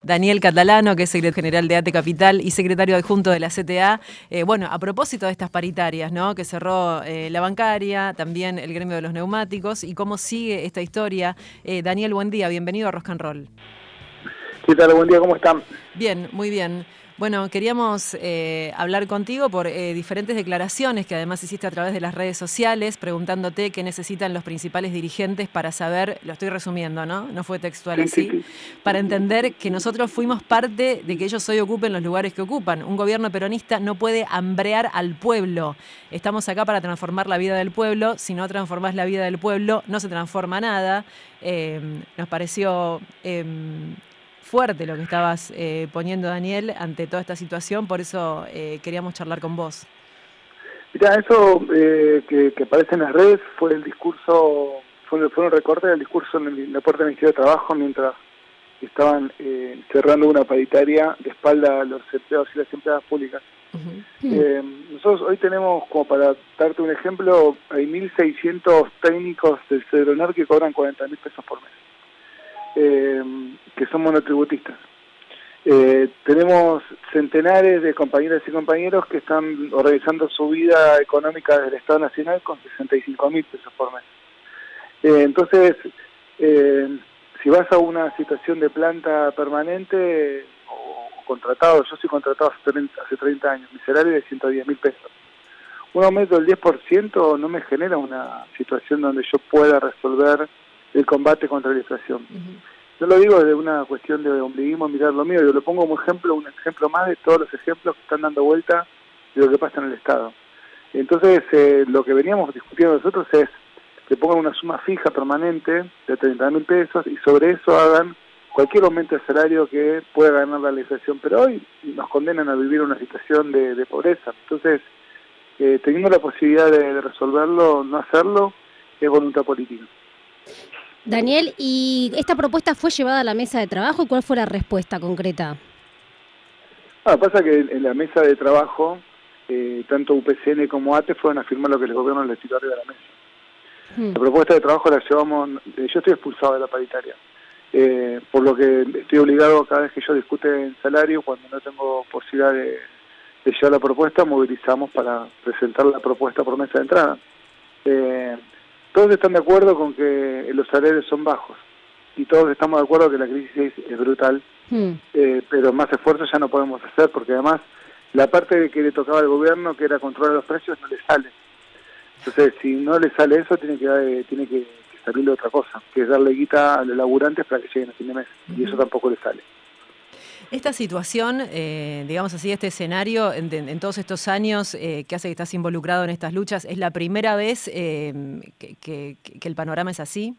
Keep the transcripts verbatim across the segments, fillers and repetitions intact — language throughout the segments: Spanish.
Daniel Catalano, que es secretario general de ATE Capital y secretario adjunto de la C T A. Eh, bueno, a propósito de estas paritarias, ¿no? Que cerró eh, la bancaria, también el gremio de los neumáticos, y cómo sigue esta historia. Eh, Daniel, buen día, bienvenido a Rock and Roll. ¿Qué tal? Buen día, ¿cómo están? Bien, muy bien. Bueno, queríamos eh, hablar contigo por eh, diferentes declaraciones que además hiciste a través de las redes sociales, preguntándote qué necesitan los principales dirigentes para saber, lo estoy resumiendo, ¿no? No fue textual Sí, así, sí, sí. para entender que nosotros fuimos parte de que ellos hoy ocupen los lugares que ocupan. Un gobierno peronista no puede hambrear al pueblo. Estamos acá para transformar la vida del pueblo. Si no transformás la vida del pueblo, no se transforma nada. Eh, nos pareció... Eh, fuerte lo que estabas eh, poniendo, Daniel, ante toda esta situación, por eso eh, queríamos charlar con vos. Mirá, eso eh, que, que aparece en las redes fue el discurso, fue, fue un recorte del discurso en, el, en la puerta del Ministerio de Trabajo mientras estaban eh, cerrando una paritaria de espalda a los empleados y las empleadas públicas. Uh-huh. eh, nosotros hoy tenemos, como para darte un ejemplo, hay mil seiscientos técnicos del Cedronar que cobran cuarenta mil pesos por mes. Eh, que son monotributistas. Eh, tenemos centenares de compañeras y compañeros que están organizando su vida económica desde el Estado Nacional con sesenta y cinco mil pesos por mes. Eh, entonces, eh, si vas a una situación de planta permanente o, o contratado, yo soy contratado hace treinta, hace treinta años, mi salario es de ciento diez mil pesos. Un aumento del diez por ciento no me genera una situación donde yo pueda resolver el combate contra la inflación. Uh-huh. Yo lo digo desde una cuestión de ombliguismo, mirar lo mío, yo lo pongo como ejemplo, un ejemplo más de todos los ejemplos que están dando vuelta de lo que pasa en el Estado. Entonces, eh, lo que veníamos discutiendo nosotros es que pongan una suma fija permanente de treinta mil pesos y sobre eso hagan cualquier aumento de salario que pueda ganar la inflación. Pero hoy nos condenan a vivir una situación de, de pobreza. Entonces, eh, teniendo la posibilidad de, de resolverlo, no hacerlo, es voluntad política. Daniel, ¿y esta propuesta fue llevada a la mesa de trabajo? ¿Cuál fue la respuesta concreta? Ah, pasa que en la mesa de trabajo, eh, tanto U P C N como ATE fueron a firmar lo que el gobierno les tiró arriba de la mesa. Hmm. La propuesta de trabajo la llevamos, eh, yo estoy expulsado de la paritaria, eh, por lo que estoy obligado cada vez que yo discute en salario, cuando no tengo posibilidad de, de llevar la propuesta, movilizamos para presentar la propuesta por mesa de entrada. Eh, Todos están de acuerdo con que los salarios son bajos y todos estamos de acuerdo que la crisis es brutal, hmm. eh, pero más esfuerzo ya no podemos hacer porque además la parte que le tocaba al gobierno, que era controlar los precios, no le sale. Entonces, si no le sale eso, tiene que eh, tiene que, que salirle otra cosa, que es darle guita a los laburantes para que lleguen a fin de mes, uh-huh. y eso tampoco le sale. Esta situación, eh, digamos así, este escenario, en, en todos estos años eh, que hace que estás involucrado en estas luchas, ¿es la primera vez eh, que, que, que el panorama es así?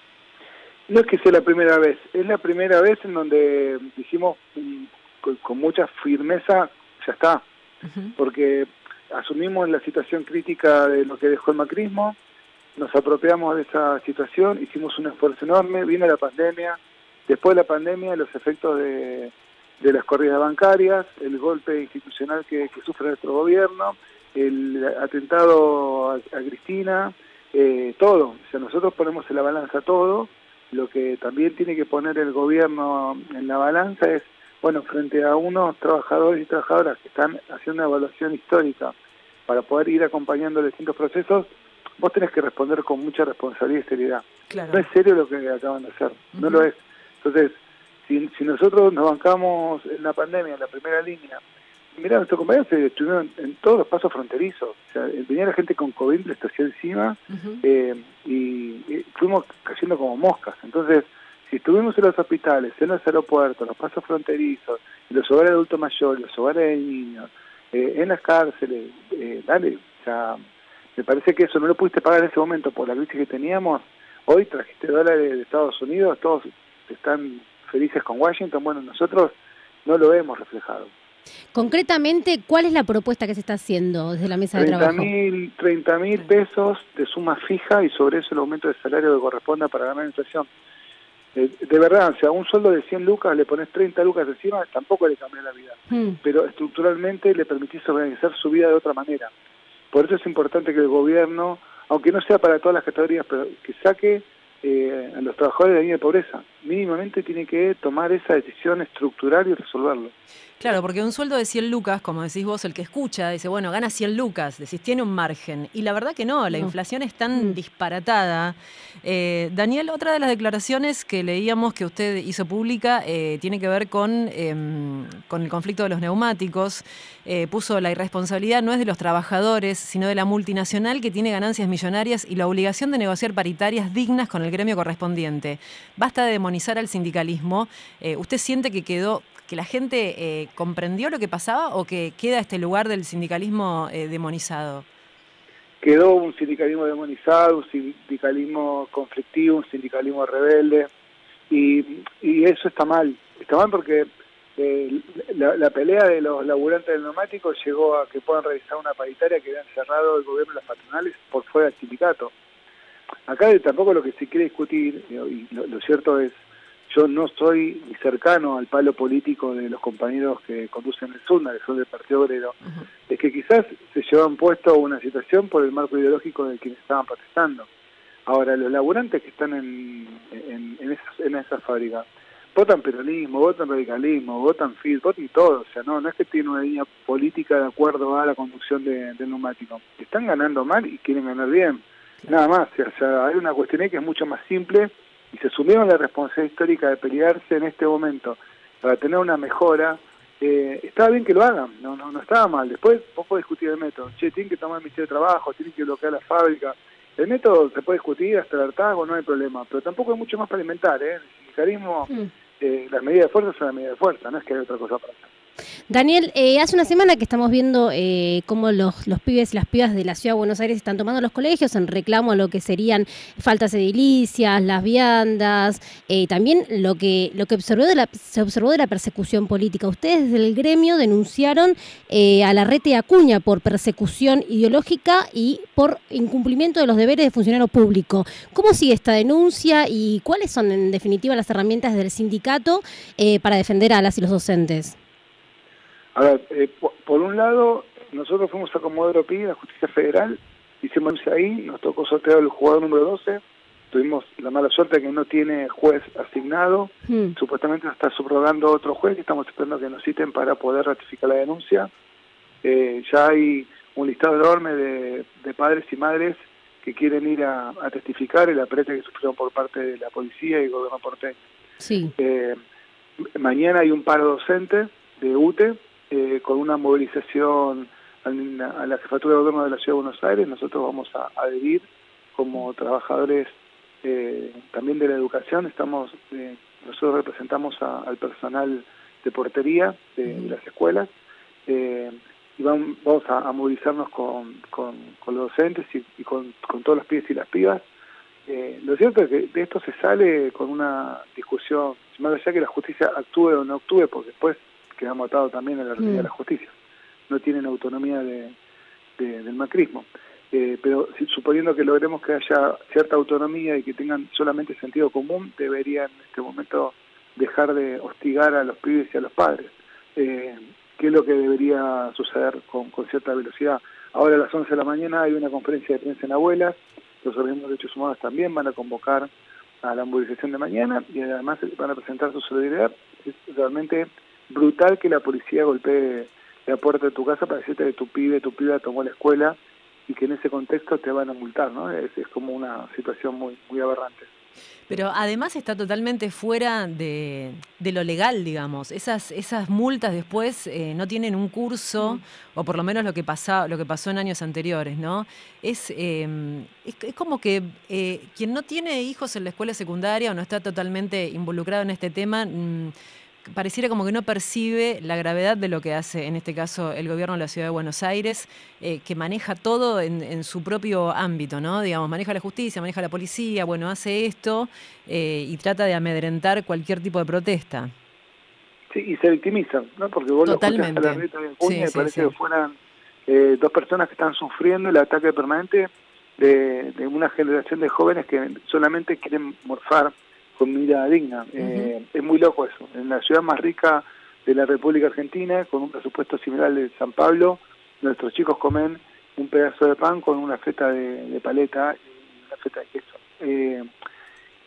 No es que sea la primera vez, es la primera vez en donde dijimos con, con mucha firmeza, ya está, uh-huh. porque asumimos la situación crítica de lo que dejó el macrismo, nos apropiamos de esa situación, hicimos un esfuerzo enorme, vino la pandemia, después de la pandemia los efectos de... de las corridas bancarias, el golpe institucional que, que sufre nuestro gobierno, el atentado a, a Cristina, eh, todo. O sea, nosotros ponemos en la balanza todo. Lo que también tiene que poner el gobierno en la balanza es, bueno, frente a unos trabajadores y trabajadoras que están haciendo una evaluación histórica para poder ir acompañando los distintos procesos, vos tenés que responder con mucha responsabilidad y seriedad. Claro. No es serio lo que acaban de hacer, uh-huh. no lo es. Entonces, Si, si nosotros nos bancamos en la pandemia, en la primera línea, mirá, nuestros compañeros se estuvieron en, en todos los pasos fronterizos. O sea, venía la gente con COVID, le hacía encima, uh-huh. eh, y, y fuimos cayendo como moscas. Entonces, si estuvimos en los hospitales, en los aeropuertos, los pasos fronterizos, en los hogares de adultos mayores, los hogares de niños, eh, en las cárceles, eh, dale, o sea, me parece que eso no lo pudiste pagar en ese momento por la crisis que teníamos. Hoy trajiste dólares de Estados Unidos, todos están felices con Washington, bueno, nosotros no lo hemos reflejado. Concretamente, ¿cuál es la propuesta que se está haciendo desde la mesa de trabajo? treinta mil pesos de suma fija y sobre eso el aumento de salario que corresponda para ganar inflación. Eh, de verdad, o sea, a un sueldo de cien lucas le pones treinta lucas encima, tampoco le cambia la vida. Hmm. Pero estructuralmente le permitís organizar su vida de otra manera. Por eso es importante que el gobierno, aunque no sea para todas las categorías, pero que saque eh, a los trabajadores de la línea de pobreza. mínimamente tiene que tomar esa decisión estructural y resolverlo. Claro, porque un sueldo de cien lucas, como decís vos, el que escucha, dice, bueno, gana cien lucas, decís, tiene un margen. Y la verdad que no, la no. inflación es tan mm. disparatada. Eh, Daniel, otra de las declaraciones que leíamos que usted hizo pública eh, tiene que ver con, eh, con el conflicto de los neumáticos. Eh, puso la irresponsabilidad no es de los trabajadores, sino de la multinacional que tiene ganancias millonarias y la obligación de negociar paritarias dignas con el gremio correspondiente. Basta de demonizar al sindicalismo. Eh, ¿Usted siente que quedó... que la gente eh, comprendió lo que pasaba o que queda este lugar del sindicalismo eh, demonizado? Quedó un sindicalismo demonizado, un sindicalismo conflictivo, un sindicalismo rebelde, y, y eso está mal. Está mal porque eh, la, la pelea de los laburantes del neumático llegó a que puedan realizar una paritaria que habían cerrado el gobierno y las patronales por fuera del sindicato. Acá tampoco lo que se quiere discutir, y lo, lo cierto es, yo no soy cercano al palo político de los compañeros que conducen el SUNDA, que son del Partido Obrero, uh-huh. es que quizás se llevan puesto una situación por el marco ideológico de quienes estaban protestando. Ahora, los laburantes que están en, en, en, esas, en esas fábricas votan peronismo, votan radicalismo, votan F I D, votan todo, o sea, no, no es que tienen una línea política de acuerdo a la conducción de, del neumático. Están ganando mal y quieren ganar bien, nada más. O sea, hay una cuestión ahí que es mucho más simple, y se asumieron la responsabilidad histórica de pelearse en este momento para tener una mejora. Eh, estaba bien que lo hagan, no, no, no estaba mal. Después vos podés discutir el método. Che, tienen que tomar el Ministerio de Trabajo, tienen que bloquear la fábrica. El método se puede discutir hasta el hartazgo, no hay problema, pero tampoco hay mucho más para inventar, ¿eh? El sindicalismo, mm. eh, las medidas de fuerza son las medidas de fuerza, no es que hay otra cosa para hacer. Daniel, eh, hace una semana que estamos viendo eh, cómo los, los pibes y las pibas de la Ciudad de Buenos Aires están tomando los colegios en reclamo a lo que serían faltas edilicias, las viandas, eh, también lo que lo que observó de la, se observó de la persecución política. Ustedes del gremio denunciaron eh, a Larreta y Acuña por persecución ideológica y por incumplimiento de los deberes de funcionario público. ¿Cómo sigue esta denuncia y cuáles son en definitiva las herramientas del sindicato eh, para defender a las y los docentes? A ver, eh, por, por un lado, nosotros fuimos a Comodoro Pi, la Justicia Federal, hicimos ahí, nos tocó sortear el jugador número doce, tuvimos la mala suerte de que no tiene juez asignado, mm. supuestamente nos está subrogando otro juez y estamos esperando que nos citen para poder ratificar la denuncia. Eh, ya hay un listado enorme de, de padres y madres que quieren ir a, a testificar el aprete que sufrieron por parte de la policía y el gobierno porteño. Sí. Eh, mañana hay un paro docente de U T E, Eh, con una movilización a la, a la Jefatura de Gobierno de la Ciudad de Buenos Aires. Nosotros vamos a adherir como trabajadores eh, también de la educación. Estamos eh, nosotros representamos a, al personal de portería de, de las escuelas eh, y vamos, vamos a, a movilizarnos con, con, con los docentes y, y con, con todos los pibes y las pibas. Eh, lo cierto es que de esto se sale con una discusión, más allá que la justicia actúe o no actúe, porque después quedamos atados también a la realidad de la justicia. No tienen autonomía de, de, del macrismo. Eh, pero si, suponiendo que logremos que haya cierta autonomía y que tengan solamente sentido común, deberían en este momento dejar de hostigar a los pibes y a los padres. Eh, ¿Qué es lo que debería suceder con, con cierta velocidad? Ahora a las once de la mañana hay una conferencia de prensa en Abuelas, los organismos de derechos humanos también van a convocar a la movilización de mañana y además van a presentar su solidaridad. Es realmente brutal que la policía golpee la puerta de tu casa para decirte que tu pibe, tu piba tomó la escuela y que en ese contexto te van a multar, ¿no? Es, es como una situación muy, muy aberrante. Pero además está totalmente fuera de, de lo legal, digamos. Esas, esas multas después eh, no tienen un curso, mm. o por lo menos lo que pasó, lo que pasó en años anteriores, ¿no? Es, eh, es, es como que eh, quien no tiene hijos en la escuela secundaria o no está totalmente involucrado en este tema, mmm, pareciera como que no percibe la gravedad de lo que hace, en este caso, el gobierno de la Ciudad de Buenos Aires, eh, que maneja todo en, en su propio ámbito, ¿no? Digamos, maneja la justicia, maneja la policía, bueno, hace esto eh, y trata de amedrentar cualquier tipo de protesta. Sí, y se victimizan, ¿no? Porque vos Totalmente. Lo escuchás a la Rita de Acuña sí, y sí, parece sí. que fueran eh, dos personas que están sufriendo el ataque permanente de, de una generación de jóvenes que solamente quieren morfar comida digna. Uh-huh. Eh, es muy loco eso. En la ciudad más rica de la República Argentina, con un presupuesto similar al de San Pablo, nuestros chicos comen un pedazo de pan con una feta de, de paleta y una feta de queso. Eh,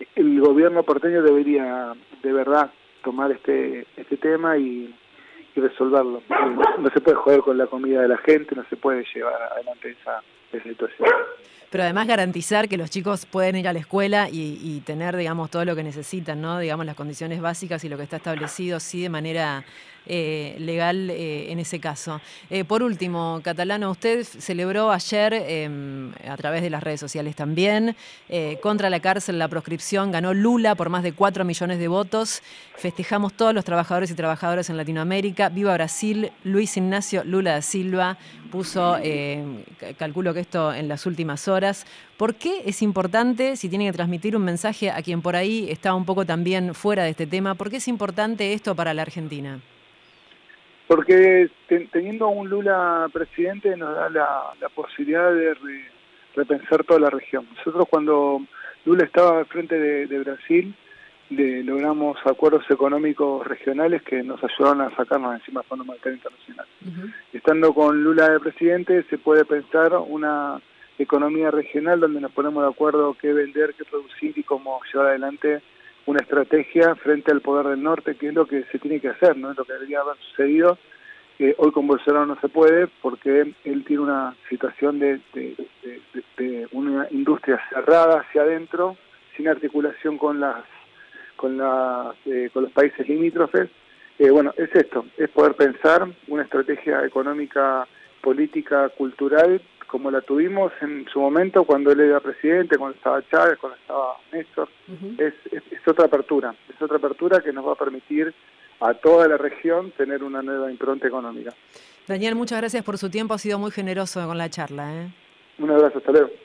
el gobierno porteño debería de verdad tomar este este tema y, y resolverlo. No, no se puede joder con la comida de la gente, no se puede llevar adelante esa, esa situación. Pero además garantizar que los chicos pueden ir a la escuela y, y tener, digamos, todo lo que necesitan, ¿no? Digamos, las condiciones básicas y lo que está establecido, sí, de manera eh, legal eh, en ese caso. Eh, por último, Catalano, usted celebró ayer, eh, a través de las redes sociales también, eh, contra la cárcel, la proscripción, ganó Lula por más de cuatro millones de votos. Festejamos todos los trabajadores y trabajadoras en Latinoamérica. Viva Brasil, Luis Ignacio Lula da Silva puso, eh, calculo que esto en las últimas horas. ¿Por qué es importante, si tiene que transmitir un mensaje a quien por ahí está un poco también fuera de este tema, por qué es importante esto para la Argentina? Porque ten, teniendo a un Lula presidente nos da la, la posibilidad de re, repensar toda la región. Nosotros cuando Lula estaba al frente de, de Brasil, de, logramos acuerdos económicos regionales que nos ayudaron a sacarnos encima del Fondo Monetario Internacional. Uh-huh. Estando con Lula de presidente se puede pensar una economía regional donde nos ponemos de acuerdo qué vender, qué producir y cómo llevar adelante una estrategia frente al poder del norte, que es lo que se tiene que hacer, no es lo que debería haber sucedido. Eh, hoy con Bolsonaro no se puede porque él tiene una situación de, de, de, de, de una industria cerrada hacia adentro, sin articulación con las con, la, eh, con los países limítrofes. Eh, bueno, es esto, es poder pensar una estrategia económica, política, cultural, como la tuvimos en su momento cuando él era presidente, cuando estaba Chávez, cuando estaba Néstor. Uh-huh. es, es, es otra apertura, es otra apertura que nos va a permitir a toda la región tener una nueva impronta económica. Daniel, muchas gracias por su tiempo, ha sido muy generoso con la charla, ¿eh? Un abrazo, hasta luego.